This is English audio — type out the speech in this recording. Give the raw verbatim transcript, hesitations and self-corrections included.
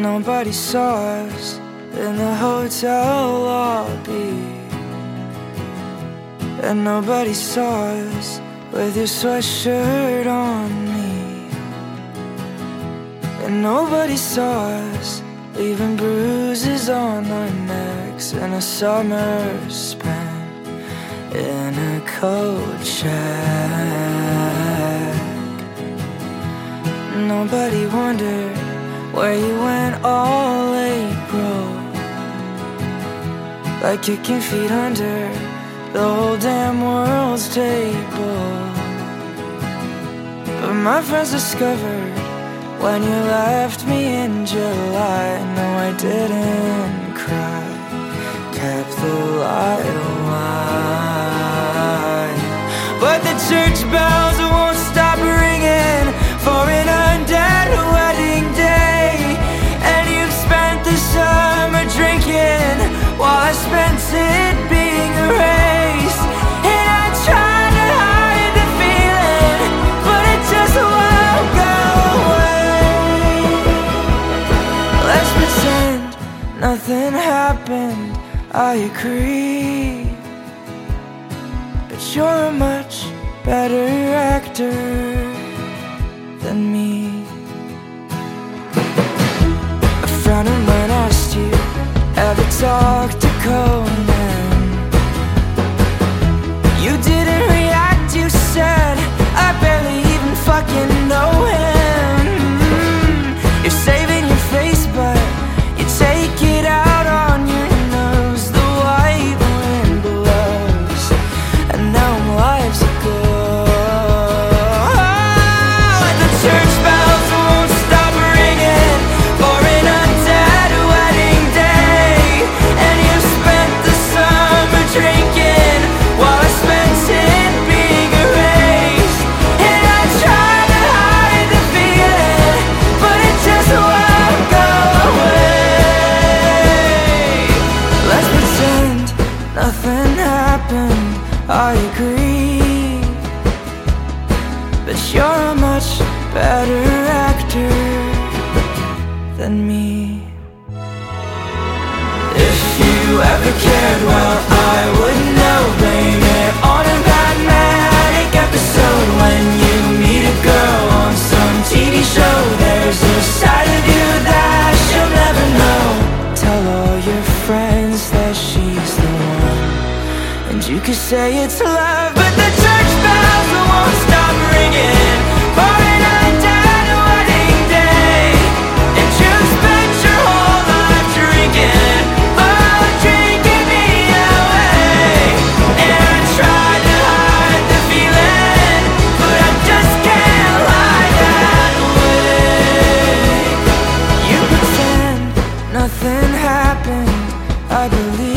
Nobody saw us in the hotel lobby, and nobody saw us with your sweatshirt on me, and nobody saw us leaving bruises on our necks in a summer spent in a coat shack. Nobody wondered where you went all April, like kicking feet under the whole damn world's table. But my friends discovered when you left me in July. No, I didn't cry, kept the light alive. But the church bells won't stop ringing for an undead wedding day, and you've spent the summer drinking while I spent it being erased. And I tried to hide the feeling, but it just won't go away. Let's pretend nothing happened, I agree, but you're a much better actor than me. A friend of mine asked you, ever talk to Conan? You didn't react, you said, I barely even fucking know him. mm. You're saving your face, but you take it out on your nose. The white wind blows, and now I'm lives ago. The church bells won't stop ringing for an undead wedding day, and you spent the summer drinking while I spent it being erased. And I tried to hide the feeling, but it just won't go away. Let's pretend nothing happened, I agree, but you're a much better actor than me. If you ever cared, well, I would know. Blame it on a bad manic episode when you meet a girl on some T V show. There's a side of you that she'll never know. Tell all your friends that she's the one, and you could say it's love, but the church bells won't stop ringing for an undead wedding day. And you spent your whole life drinking, oh, drinking me away. And I tried to hide the feeling, but I just can't lie that way. You pretend nothing happened, I believe,